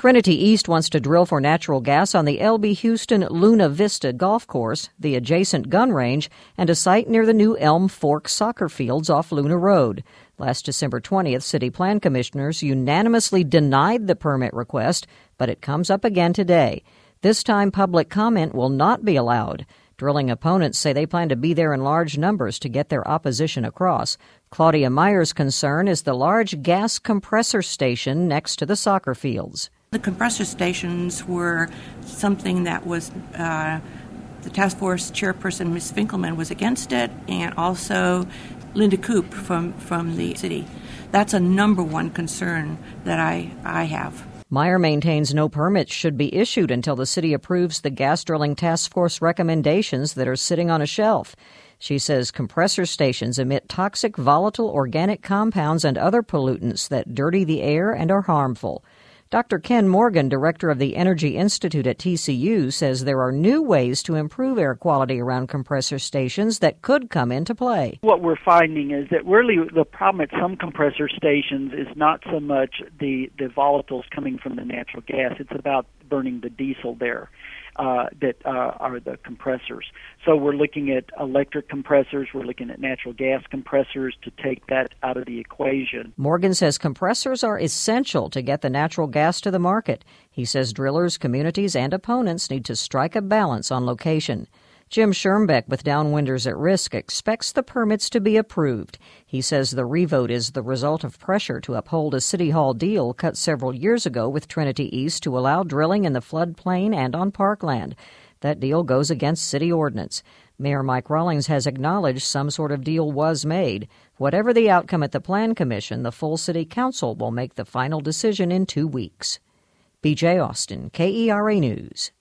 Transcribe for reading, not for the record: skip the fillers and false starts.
Trinity East wants to drill for natural gas on the LB Houston Luna Vista golf course, the adjacent gun range, and a site near the new Elm Fork soccer fields off Luna Road. Last December 20th, City Plan Commissioners unanimously denied the permit request, but it comes up again today. This time, public comment will not be allowed. Drilling opponents say they plan to be there in large numbers to get their opposition across. Claudia Meyer's concern is the large gas compressor station next to the soccer fields. The compressor stations were something that was, the task force chairperson, Ms. Finkelman, was against it, and also Linda Coop from the city. That's a number one concern that I have. Meyer maintains no permits should be issued until the city approves the gas drilling task force recommendations that are sitting on a shelf. She says compressor stations emit toxic, volatile organic compounds and other pollutants that dirty the air and are harmful. Dr. Ken Morgan, director of the Energy Institute at TCU, says there are new ways to improve air quality around compressor stations that could come into play. What we're finding is that really the problem at some compressor stations is not so much the volatiles coming from the natural gas. It's about burning the diesel there that are the compressors. So we're looking at electric compressors, we're looking at natural gas compressors to take that out of the equation. Morgan says compressors are essential to get the natural gas to the market. He says drillers, communities, and opponents need to strike a balance on location. Jim Schermbeck with Downwinders at Risk expects the permits to be approved. He says the revote is the result of pressure to uphold a City Hall deal cut several years ago with Trinity East to allow drilling in the floodplain and on parkland. That deal goes against city ordinance. Mayor Mike Rawlings has acknowledged some sort of deal was made. Whatever the outcome at the Plan Commission, the full City Council will make the final decision in 2 weeks. B.J. Austin, KERA News.